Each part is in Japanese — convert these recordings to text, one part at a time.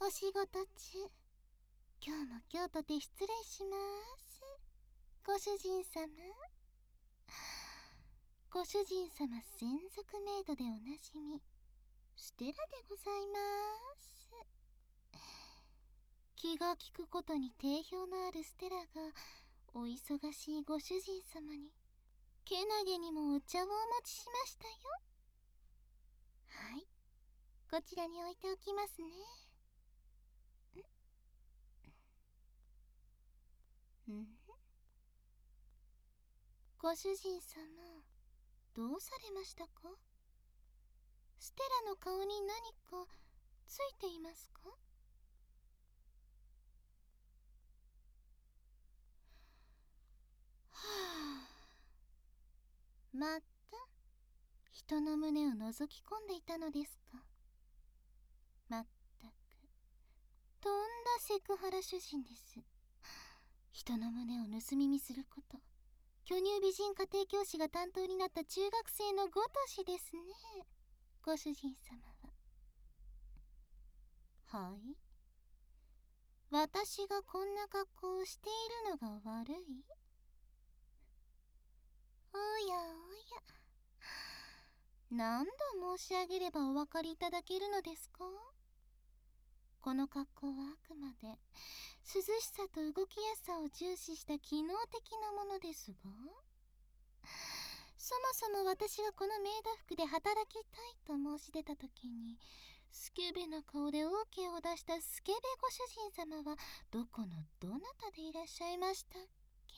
お仕事中。今日も今日とて失礼します。ご主人様。ご主人様専属メイドでおなじみ、ステラでございます。気が利くことに定評のあるステラが、お忙しいご主人様に、けなげにもお茶をお持ちしましたよ。はい、こちらに置いておきますね。ご主人様、どうされましたか？ステラの顔に何かついていますか？はあ、また人の胸を覗き込んでいたのですか。まったくとんだセクハラ主人です。人の胸を盗み見すること、巨乳美人家庭教師が担当になった中学生のごとしですね、ご主人様は。はい、私がこんな格好をしているのが悪い？おやおや、何度申し上げればお分かりいただけるのですか？この格好はあくまで涼しさと動きやすさを重視した機能的なものですが、そもそも私がこのメイド服で働きたいと申し出た時に、スケベな顔で OK を出したスケベご主人様はどこのどなたでいらっしゃいましたっけ？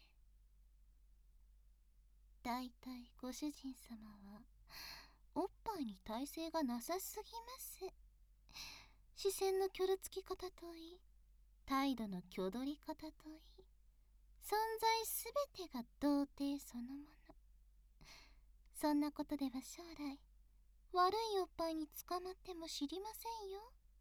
だいたいご主人様はおっぱいに耐性がなさすぎます。視線のキョロつき方といい、態度のきょどり方といい、存在すべてが童貞そのもの。そんなことでは将来悪いおっぱいに捕まっても知りませんよ。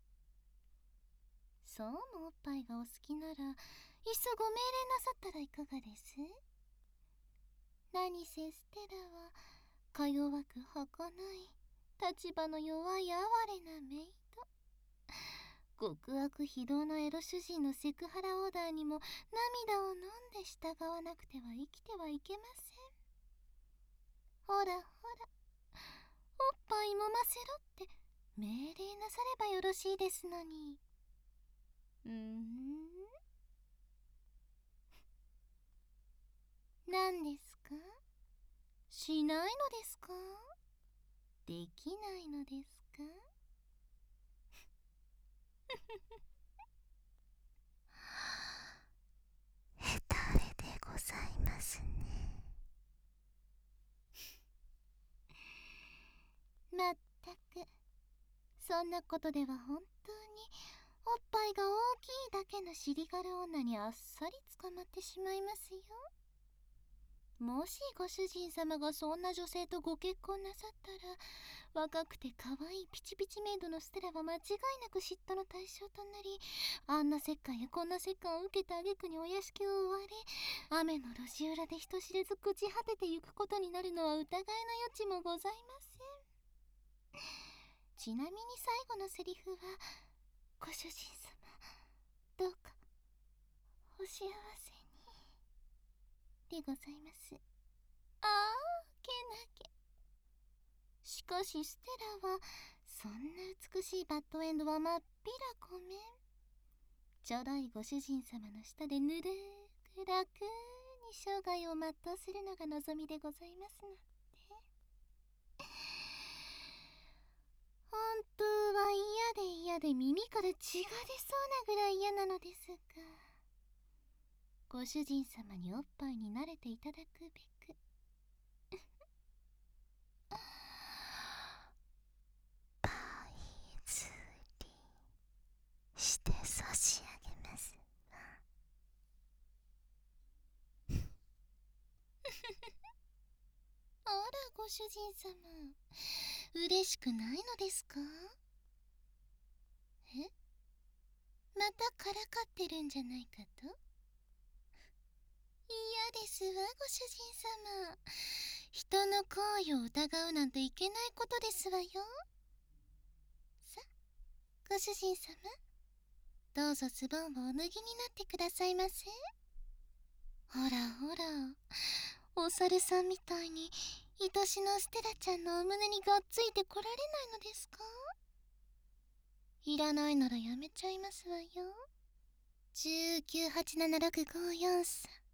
そうもおっぱいがお好きなら、いっそご命令なさったらいかがです？何せステラはか弱く儚い立場の弱い哀れなメイド。極悪非道のエロ主人のセクハラオーダーにも涙を飲んで従わなくては生きてはいけません。ほらほら、おっぱい揉ませろって命令なさればよろしいですのに。何ですか？しないのですか？できないのですか？へたれでございますね。まったく、そんなことでは本当におっぱいが大きいだけの尻軽女にあっさり捕まってしまいますよ。もしご主人様がそんな女性とご結婚なさったら、若くて可愛いピチピチメイドのステラは間違いなく嫉妬の対象となり、あんな折檻やこんな折檻を受けた挙句にお屋敷を追われ、雨の路地裏で人知れず朽ち果ててゆくことになるのは疑いの余地もございません。ちなみに最後のセリフは、ご主人様、どうかお幸せにでございます。ああ、けなげ。しかしステラはそんな美しいバッドエンドはまっぴらごめん。ちょろいご主人様の下でぬるく楽に生涯を全うするのが望みでございますので。本当は嫌で嫌で耳から血が出そうなぐらい嫌なのですが、ご主人様におっぱいに慣れていただくべくパイ釣りして差し上げますわ。あら、ご主人様、嬉しくないのですか？え、またからかってるんじゃないかと？嫌ですわ、ご主人様。人の行為を疑うなんていけないことですわよ。さ、ご主人様、 どうぞズボンをお脱ぎになってくださいませ。ほらほら、お猿さんみたいに愛しのステラちゃんのお胸にがっついてこられないのですか？いらないならやめちゃいますわよ。19876543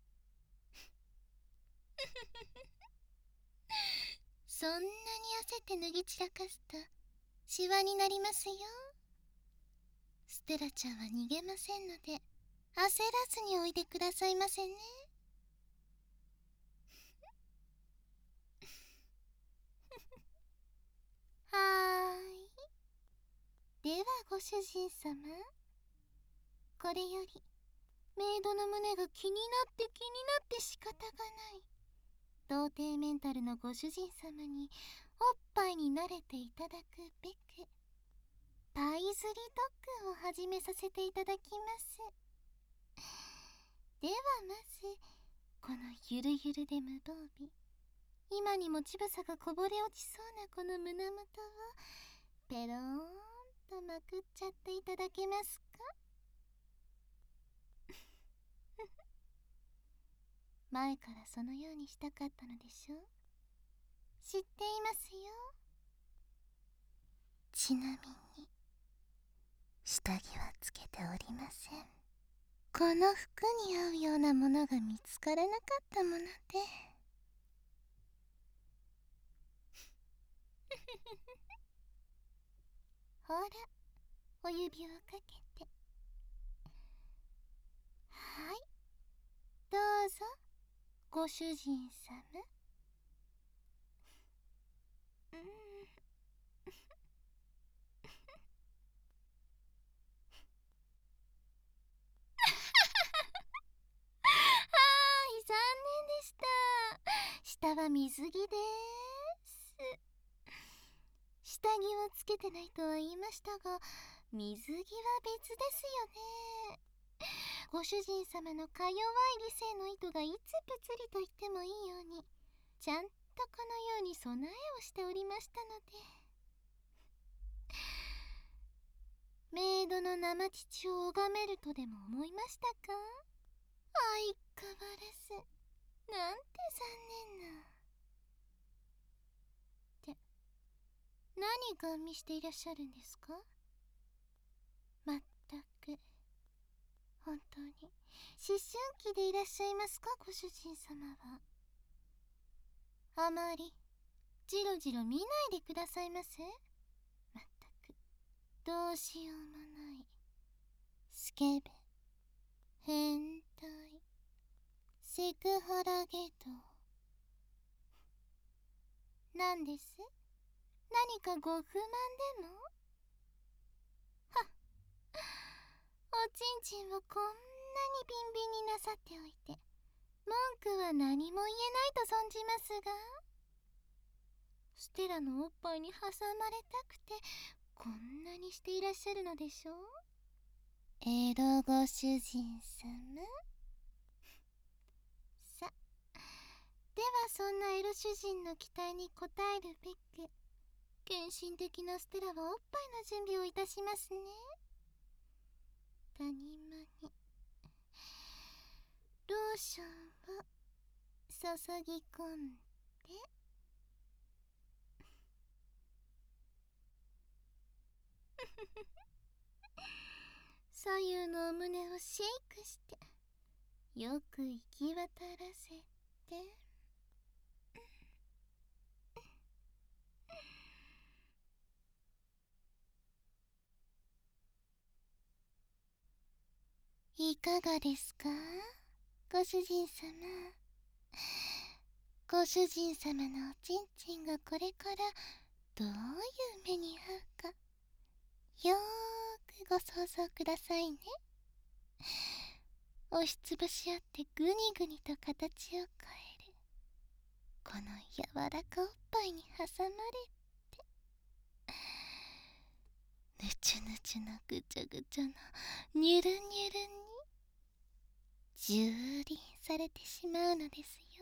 そんなに焦って脱ぎ散らかすとシワになりますよ。ステラちゃんは逃げませんので焦らずにおいでくださいませね。はーい。ではご主人様、これよりメイドの胸が気になって仕方がない童貞メンタルのご主人様におっぱいに慣れていただくべくパイズリドッグを始めさせていただきます。ではまずこのゆるゆるで無防備、今にも乳房がこぼれ落ちそうなこの胸元をペローンとまくっちゃっていただけますか？前からそのようにしたかったのでしょう。知っていますよ。ちなみに下着はつけておりません。この服に合うようなものが見つからなかったものでほら、お指をかけて。はい、どうぞご主人様。残念でした。下は水着です。下着はつけてないとは言いましたが、水着は別ですよね。ご主人様のか弱い理性の糸がいつぷつりと言ってもいいように、ちゃんとこのように備えをしておりましたので。メイドの生乳を拝めるとでも思いましたか？相変わらずなんて残念な。って何ガン見していらっしゃるんですか？まったく本当に思春期でいらっしゃいますか、ご主人様は。あまりじろじろ見ないでくださいませ。まったくどうしようもないスケベ変態セクハラゲド。なんです？何かご不満でも？はっ、おちんちんをこんなにビンビンになさっておいて文句は何も言えないと存じますが、ステラのおっぱいに挟まれたくてこんなにしていらっしゃるのでしょう。エロご主人様。さ、ではそんなエロ主人の期待に応えるべく献身的なステラはおっぱいの準備をいたしますね。谷間にローションを注ぎ込んで、左右のお胸をシェイクしてよく行き渡らせて。いかがですか、ご主人様。ご主人様のおちんちんがこれからどういう目に遭うかよーくご想像くださいね。押しつぶし合ってグニグニと形を変えるこの柔らかおっぱいに挟まれて、ぬちゅぬちゅのぐちゃぐちゃのニュルニュルに蹂躙されてしまうのですよ。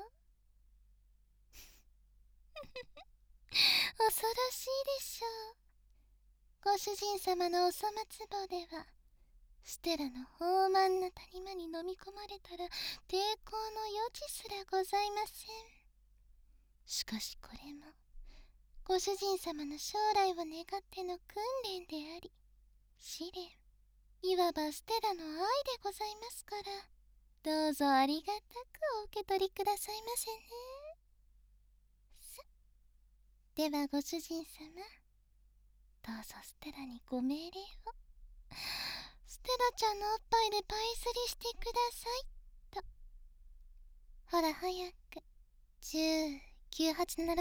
恐ろしいでしょう。ご主人様のお粗末棒ではステラの豊満な谷間に飲み込まれたら抵抗の余地すらございません。しかしこれもご主人様の将来を願っての訓練であり試練、いわばステラの愛でございますから、どうぞありがたくお受け取りくださいませね。ではご主人様、どうぞステラにご命令を。ステラちゃんのおっぱいでパイスリしてくださいと。ほら早く。10、9、8、7、6、5、4。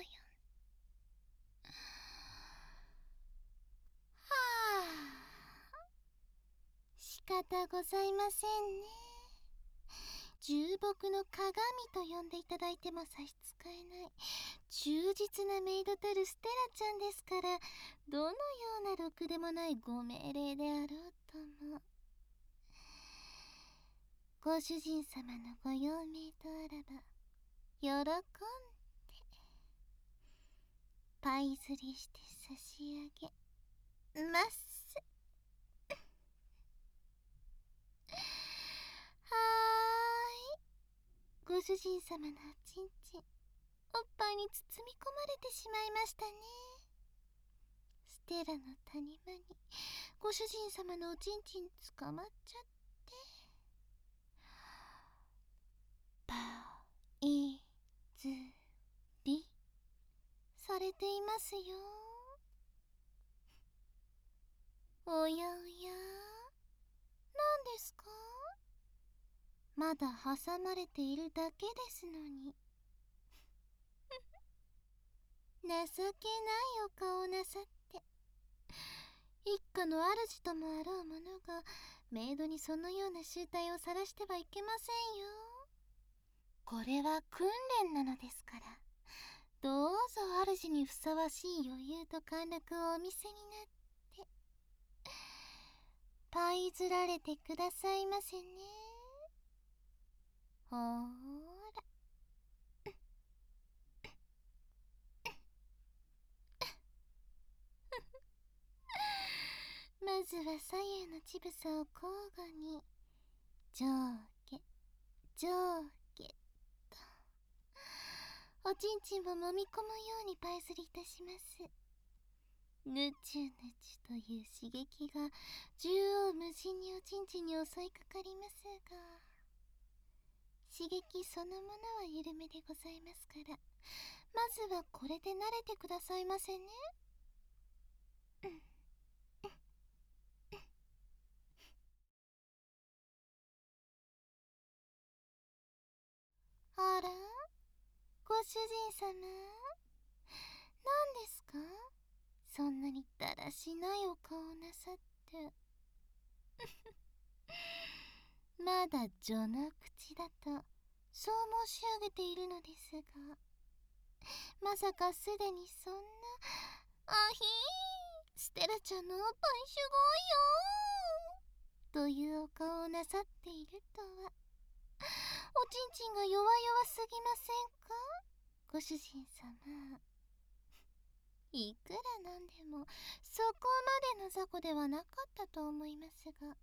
はあ、仕方ございませんね。重木の鏡と呼んでいただいても差し支えない忠実なメイドたるステラちゃんですから、どのようなろくでもないご命令であろうとも、ご主人様のご用命とあらば喜んでパイ釣りして差し上げます。はーい、ご主人様のおちんちん、おっぱいに包み込まれてしまいましたね。ステラの谷間にご主人様のおちんちん捕まっちゃって、パイズリされていますよ。おやおや、なんですか？まだ挟まれているだけですのに。情けないお顔をなさって。一家の主ともあろう者がメイドにそのような醜態を晒してはいけませんよ。これは訓練なのですから、どうぞ主にふさわしい余裕と貫禄をお見せになってパイずられてくださいませね。ほーら。まずは左右の乳房を交互に上下上下とおちんちんを揉み込むようにパイ釣りいたします。ぬちゅぬちゅという刺激が縦横無尽におちんちんに襲いかかりますが、刺激そのものは緩めでございますから、まずはこれで慣れてくださいませね。あら、ご主人様、何ですか？そんなにだらしないお顔をなさって。まだ序の口だとそう申し上げているのですが、まさかすでにそんな、あひー、ステラちゃんのおっぱいすごいよーというお顔をなさっているとは。おちんちんが弱々すぎませんか、ご主人様。いくらなんでもそこまでの雑魚ではなかったと思いますが。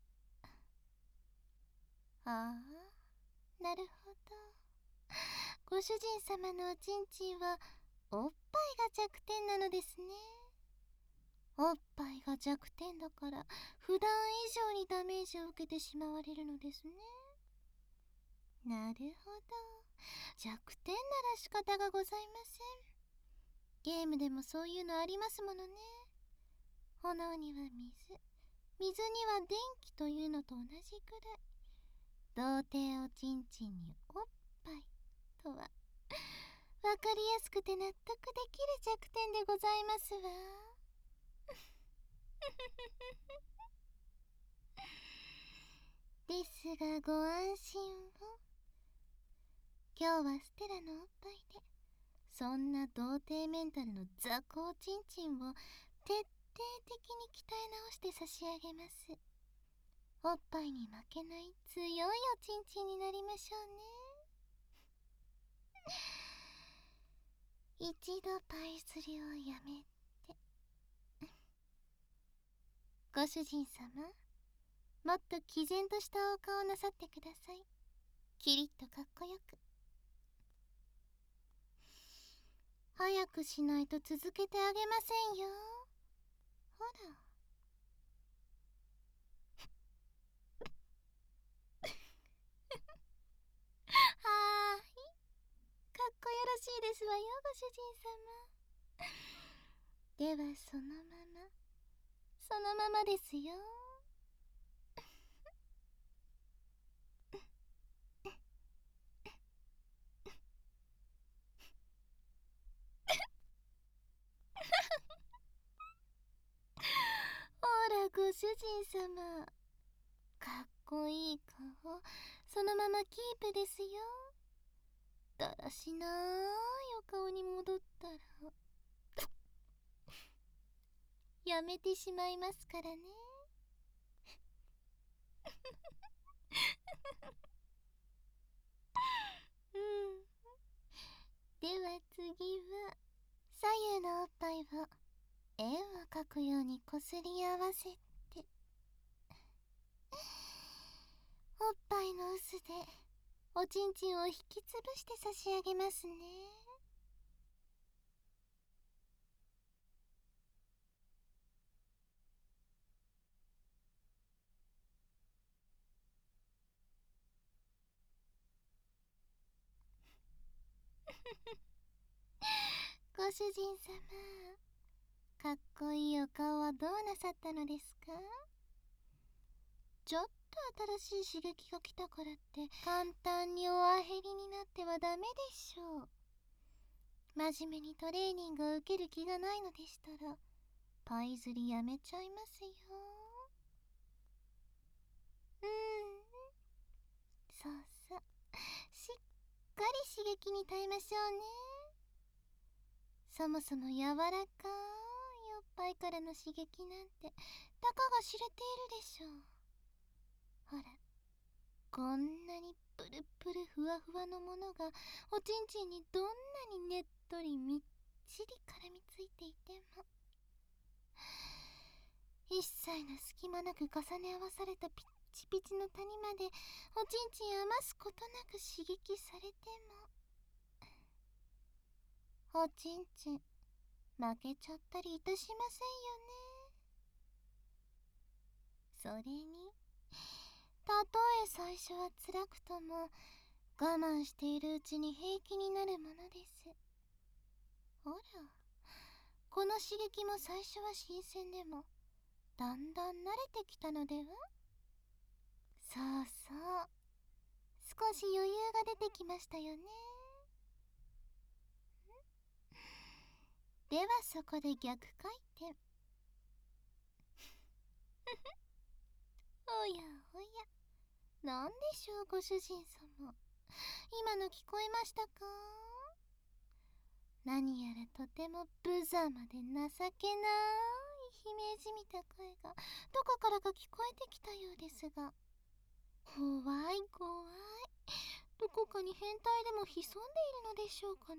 ああ、なるほど。ご主人様のおちんちんはおっぱいが弱点なのですね。おっぱいが弱点だから普段以上にダメージを受けてしまわれるのですね。なるほど、弱点なら仕方がございません。ゲームでもそういうのありますものね。炎には水、水には電気というのと同じくらい、童貞おちんちんにおっぱいとはわかりやすくて納得できる弱点でございますわ。ですがご安心を。今日はステラのおっぱいでそんな童貞メンタルの雑魚おちんちんを徹底的に鍛え直して差し上げます。おっぱいに負けない強いおちんちんになりましょうね。一度パイ釣りをやめて。ご主人様、 もっと毅然としたお顔をなさってください。キリッとかっこよく。早くしないと続けてあげませんよ。ほら。はーい。かっこよろしいですわよ、ご主人様。ではそのままですよ。ほら、ご主人様。かっこいい顔、そのままキープですよ。だらしないお顔に戻ったらやめてしまいますからね。うん。では次は左右のおっぱいを円を描くようにこすり合わせて、おっぱいの臼でおちんちんを引きつぶして差し上げますね。ご主人様、かっこいいお顔はどうなさったのですか？ちょっと新しい刺激が来たからって簡単におあへりになってはダメでしょう。真面目にトレーニングを受ける気がないのでしたらパイ釣りやめちゃいますよ。そうそう、しっかり刺激に耐えましょうね。そもそも柔らかいおっぱいからの刺激なんてたかが知れているでしょう。ほら、こんなにプルプルふわふわのものがおちんちんにどんなにねっとりみっちり絡みついていても、一切の隙間なく重ね合わされたピッチピチの谷までおちんちん余すことなく刺激されても、おちんちん負けちゃったりいたしませんよね。それに、たとえ最初は辛くとも我慢しているうちに平気になるものです。ほら、この刺激も最初は新鮮でもだんだん慣れてきたのでは？そうそう、少し余裕が出てきましたよね。ではそこで逆回転。おやおや、なんでしょうご主人様、今の聞こえましたか？何やらとても無様で情けない悲鳴じみた声がどこからか聞こえてきたようですが、怖い怖い、どこかに変態でも潜んでいるのでしょうかね。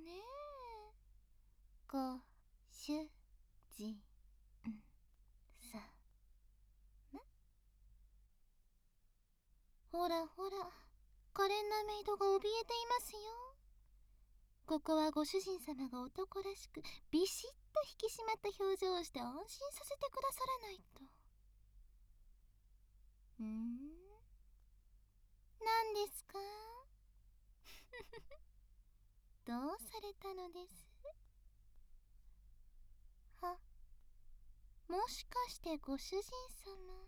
ご主人さま、ほらほら、可憐なメイドが怯えていますよ。ここはご主人様が男らしくビシッと引き締まった表情をして安心させてくださらないと。何ですか？どうされたのです？は、もしかしてご主人様、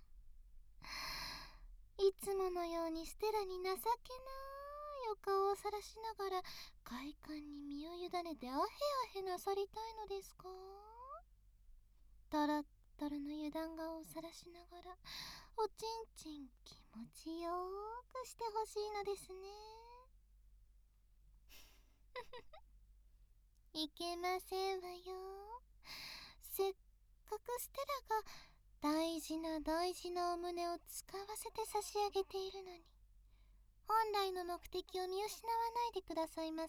いつものようにステラに情けないお顔をさらしながら快感に身を委ねてアヘアヘなさりたいのですか？タラッタラの油断顔をさらしながらおちんちん気持ちよくしてほしいのですね。いけませんわよ。せっかくステラが大事な大事なお胸を使わせて差し上げているのに、本来の目的を見失わないでくださいませ。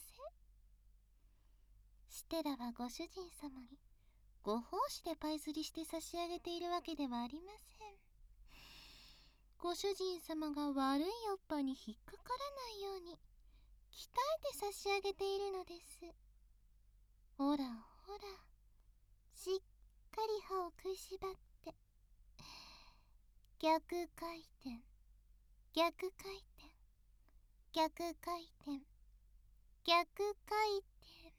ステラはご主人様にご奉仕でパイ釣りして差し上げているわけではありません。 ご主人様が悪いおっぱいに引っかからないように鍛えて差し上げているのです。ほらほら、しっかり歯を食いしばって、逆回転、逆回転、逆回転、逆回転。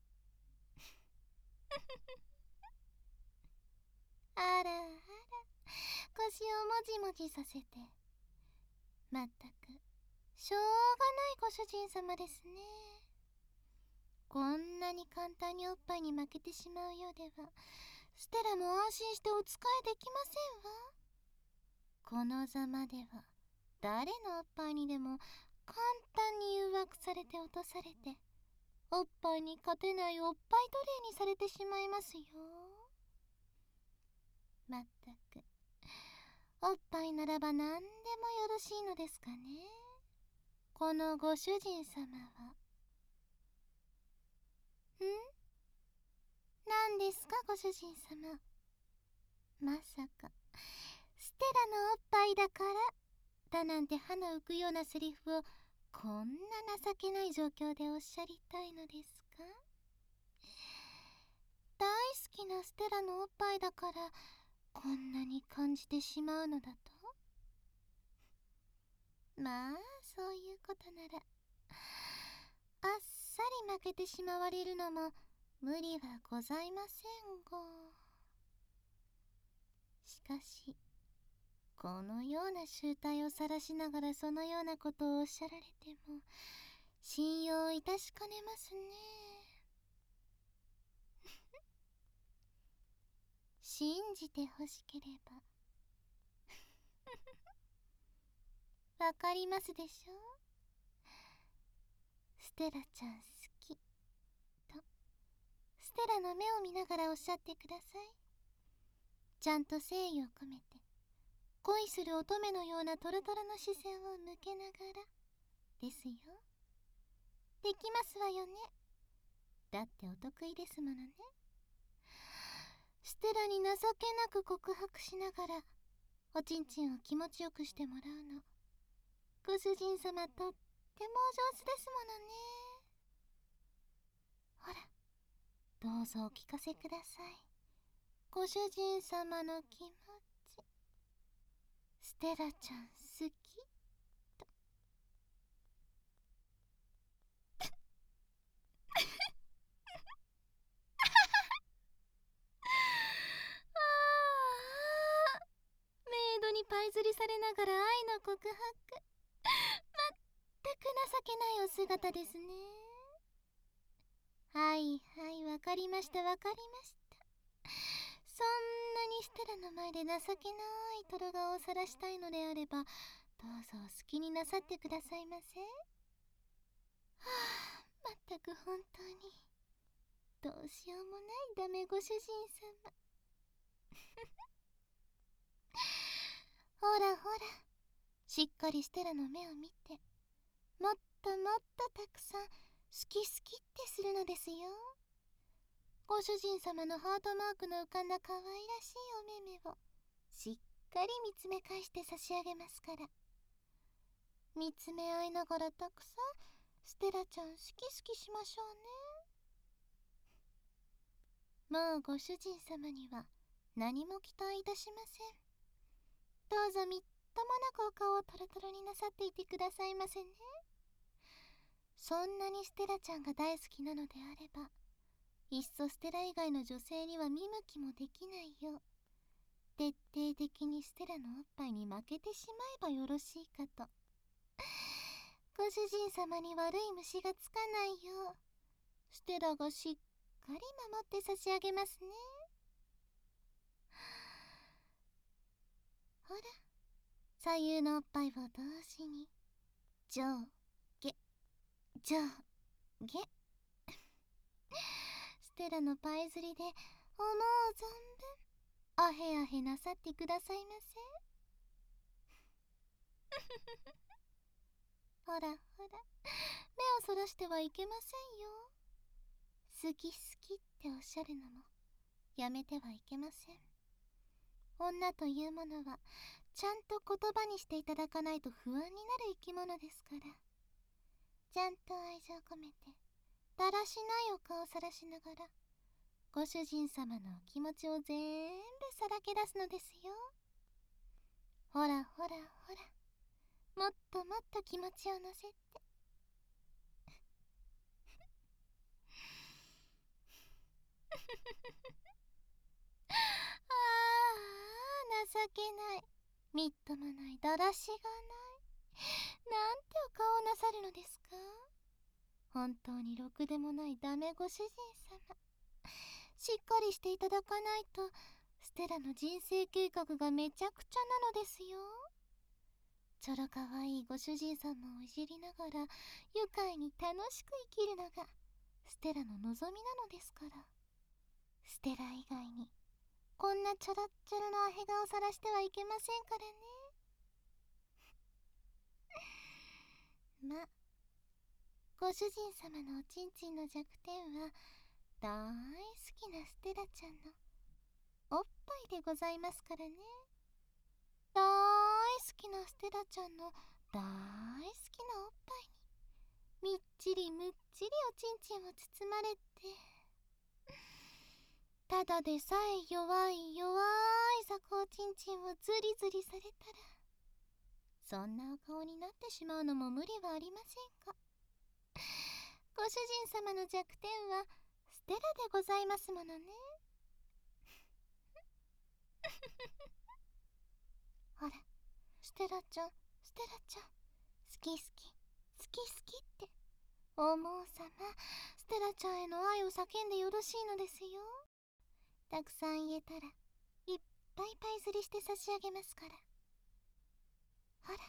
あらあら、腰をもじもじさせて、まったくしょうがないご主人様ですね。こんなに簡単におっぱいに負けてしまうようでは、ステラも安心してお使いできませんわ。このざまでは誰のおっぱいにでも簡単に誘惑されて落とされて、おっぱいに勝てないおっぱい奴隷にされてしまいますよ。まったく、おっぱいならば何でもよろしいのですかね、このご主人様は。何ですかご主人様。まさかステラのおっぱいだからだなんて歯の浮くようなセリフをこんな情けない状況でおっしゃりたいのですか。大好きなステラのおっぱいだからこんなに感じてしまうのだと。まあそういうことならあっさり負けてしまわれるのも無理はございませんが、しかしこのような醜態を晒しながらそのようなことをおっしゃられても信用いたしかねますね。信じてほしければわかりますでしょう。ステラちゃん好きとステラの目を見ながらおっしゃってください。ちゃんと誠意を込めて恋する乙女のようなトロトロの視線を向けながらですよ。できますわよね。だってお得意ですものね。ステラに情けなく告白しながらおちんちんを気持ちよくしてもらうの、ご主人様とってもお上手ですものね。ほら、どうぞお聞かせください。ご主人様の気持ち。ステラちゃん好きと。ああ、メイドにパイ釣りされながら愛の告白。まったく情けないお姿ですね。はいはい、わかりましたわかりました。そんなにステラの前で情けないトロ顔を晒したいのであれば、どうぞお好きになさってくださいませ。はあ、まったく本当にどうしようもないダメご主人様。ほらほら、しっかりステラの目を見て、もっともっとたくさん好き好きってするのですよ。ご主人様のハートマークの浮かんだ可愛らしいお目目をしっかり見つめ返して差し上げますから。見つめ合いながらたくさんステラちゃん好き好きしましょうね。もうご主人様には何も期待いたしません。どうぞみっともなくお顔をトロトロになさっていてくださいませね。そんなにステラちゃんが大好きなのであれば、いっそステラ以外の女性には見向きもできないよう徹底的にステラのおっぱいに負けてしまえばよろしいかと。ご主人様に悪い虫がつかないようステラがしっかり守って差し上げますね。ほら、左右のおっぱいを同時に上下上下ステラのパイ釣りで思う存分アヘアヘなさってくださいませ。ほらほら、目をそらしてはいけませんよ。好き好きっておっしゃるのもやめてはいけません。 女というものはちゃんと言葉にしていただかないと不安になる生き物ですから。ちゃんと愛情込めてだらしないお顔をさらしながらご主人様のお気持ちを全部さらけ出すのですよ。ほらほらほら、もっともっと気持ちを乗せて。ああ、情けない、みっともない、だらしがない、なんてお顔をなさるのですか。本当にろくでもないダメご主人様。しっかりしていただかないとステラの人生計画がめちゃくちゃなのですよ。ちょろかわいいご主人様をいじりながら愉快に楽しく生きるのがステラの望みなのですから。ステラ以外にこんなちょろっちょろのアヘ顔さらしてはいけませんからね。ま、ご主人様のおちんちんの弱点は大好きなステラちゃんのおっぱいでございますからね。大好きなステラちゃんの大好きなおっぱいにみっちりむっちりおちんちんを包まれて、ただでさえ弱い弱い雑魚おちんちんをズリズリされたらそんなお顔になってしまうのも無理はありませんか。ご主人様の弱点はステラでございますものね。ほら、ステラちゃん、ステラちゃん、好き好き、好き好きっておもうさま、ステラちゃんへの愛を叫んでよろしいのですよ。たくさん言えたらいっぱいパイ釣りして差し上げますから。ほら。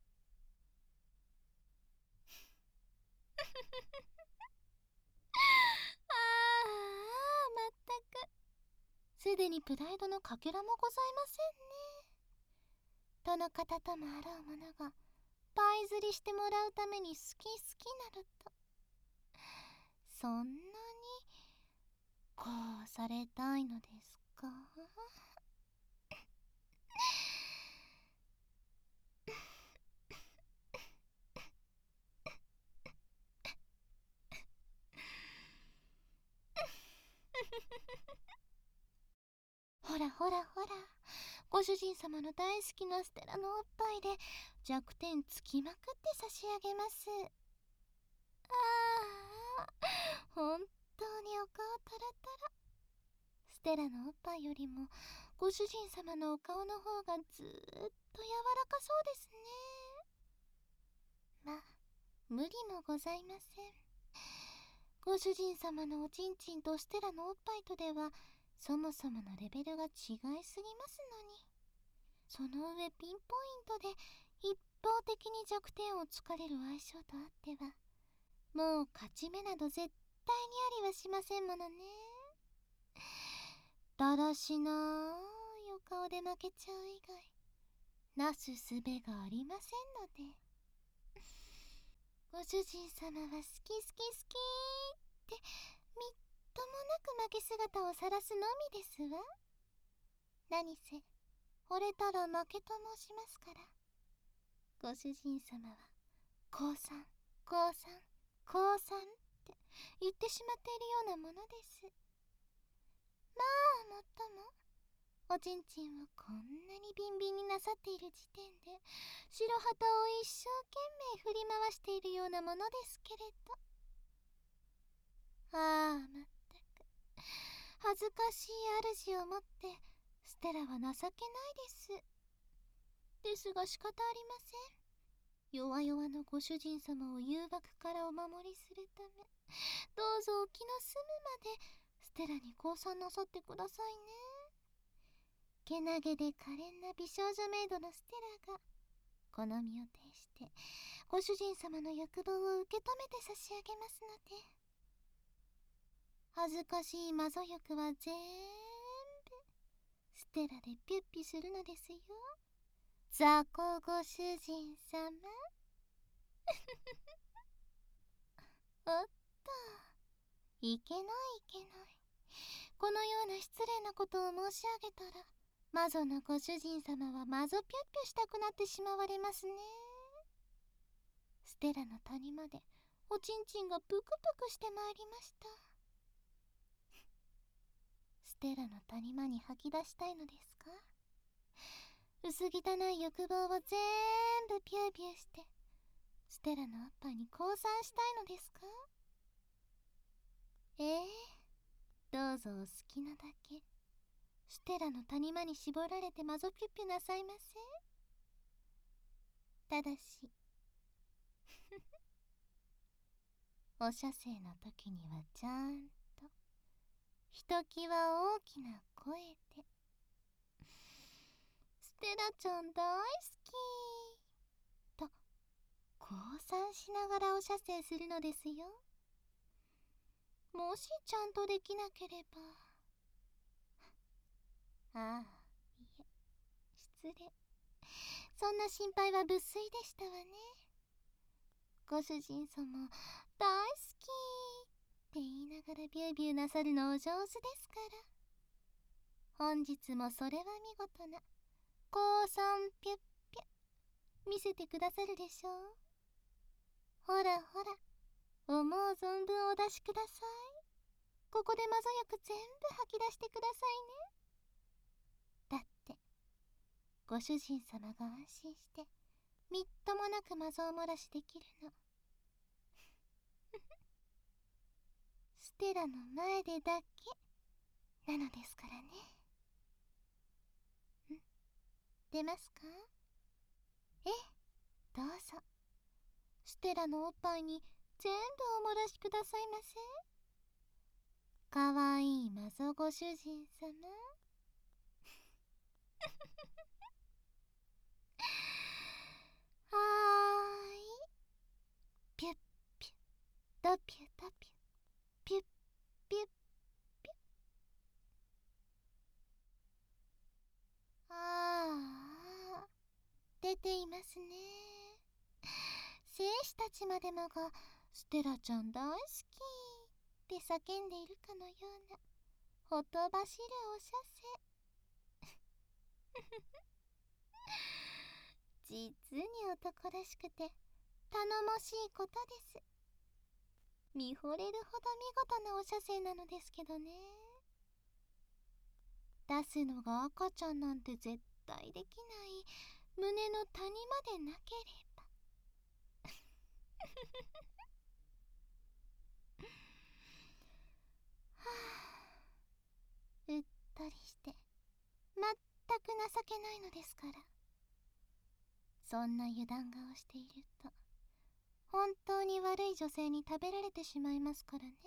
ああ、まったくすでにプライドのかけらもございませんね。どの方ともあろうものがパイ釣りしてもらうために好き好きなると、そんなにこうされたいのですか。ほらほらほら、ご主人様の大好きなステラのおっぱいで弱点つきまくって差し上げます。ああ、本当にお顔タラタラ。ステラのおっぱいよりもご主人様のお顔の方がずーっと柔らかそうですね。まあ、無理もございません。ご主人様のおちんちんとステラのおっぱいとではそもそものレベルが違いすぎますのに、その上ピンポイントで一方的に弱点を突かれる相性とあってはもう勝ち目など絶対にありはしませんものね。だらしなーいお顔で負けちゃう以外なすすべがありませんので。ご主人様は好き好き好きってみっともなく負け姿を晒すのみですわ。何せ惚れたら負けと申しますから。ご主人様は降参降参降参って言ってしまっているようなものです。まあもっともおちんちんをこんなにビンビンになさっている時点で白旗を一生懸命振り回しているようなものですけれど。ああ、まったく恥ずかしい主をもってステラは情けないです。ですが仕方ありません。弱々のご主人様を誘惑からお守りするため、どうぞお気の済むまでステラに降参なさってくださいね。けなげで可憐な美少女メイドのステラが好みを呈してご主人様の欲望を受け止めて差し上げますので。恥ずかしい魔女欲は全部ステラでピュッピするのですよ。雑魚ご主人様。おっと、いけないいけない。このような失礼なことを申し上げたら魔女のご主人様は魔女ぴょっぴょしたくなってしまわれますね。ステラの谷までおちんちんがぷくぷくしてまいりました。ステラの谷間に吐き出したいのですか？薄汚い欲望を全部ピューピューしてステラのおっぱいに降参したいのですか？どうぞお好きなだけステラの谷間に絞られてマゾピュッピュなさいませ。ただしお射精の時にはちゃんとひときわ大きな声でステラちゃん大好きと降参しながらお射精するのですよ。もしちゃんとできなければああ、いえ、失礼。そんな心配は無粋でしたわね。ご主人様大好きって言いながらビュービューなさるのお上手ですから、本日もそれは見事な降参ピュッピュ見せてくださるでしょう。ほらほら、思う存分お出しください。ここでまぞよく全部吐き出してくださいね。だってご主人様が安心してみっともなくまぞ漏らしできるのステラの前でだけなのですからね。出ますか？どうぞ。ステラのおっぱいに全部お漏らしくださいませ。かわいいマゾご主人様はーい。ピュッピュッドピュドピュピュッピュッピュッ。ああ、出ていますね。兵士たちまでもがステラちゃん大好きって叫んでいるかのようなほとばしるお射精実に男らしくて頼もしいことです。見惚れるほど見事なお射精なのですけどね。出すのが赤ちゃんなんて絶対できない胸の谷までなければはあ、うっとりして全く情けないのですから。そんな油断顔をしていると本当に悪い女性に食べられてしまいますからね。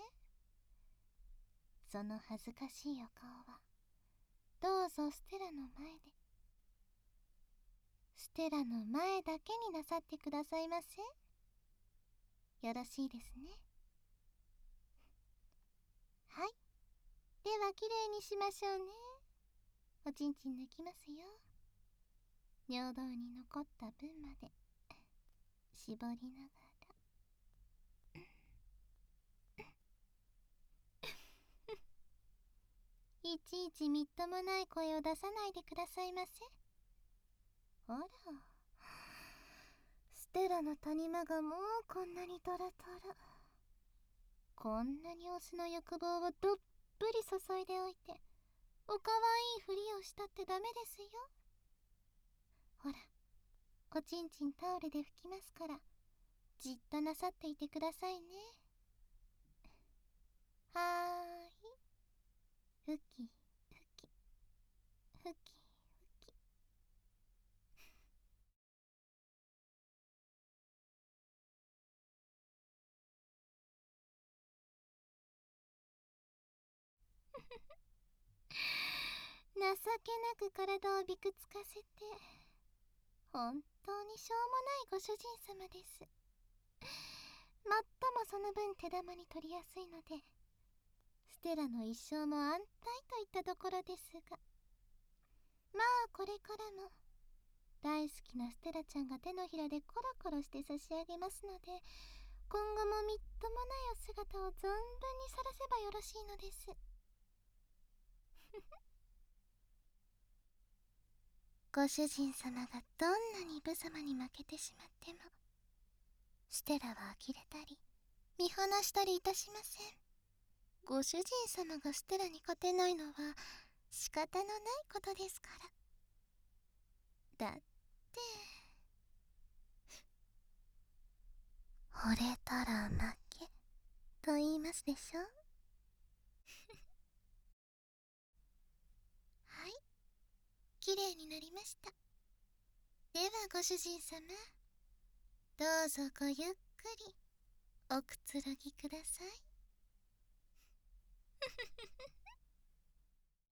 その恥ずかしいお顔はどうぞステラの前でステラの前だけになさってくださいませ。よろしいですね。はい、ではきれいにしましょうね。おちんちん抜きますよ。尿道に残った分まで絞りながらいちいちみっともない声を出さないでくださいませ。ほら、ステラの谷間がもうこんなにトロトロ。こんなにオスの欲望をどっぷり注いでおいておかわいいふりをしたってダメですよ。ほら、おちんちんタオルで拭きますからじっとなさっていてくださいね。はーい、ふきふきふきふき情けなく体をびくつかせて本当にしょうもないご主人様です。もっともその分手玉に取りやすいのでステラの一生も安泰といったところですが、まあこれからも大好きなステラちゃんが手のひらでコロコロして差し上げますので、今後もみっともないお姿を存分にさらせばよろしいのですご主人様がどんなに無様に負けてしまっても、ステラは呆れたり見放したりいたしません。ご主人様がステラに勝てないのは仕方のないことですから。だって惚れたら負けと言いますでしょ。はい、きれいになりました。ではご主人様、どうぞごゆっくりおくつろぎください。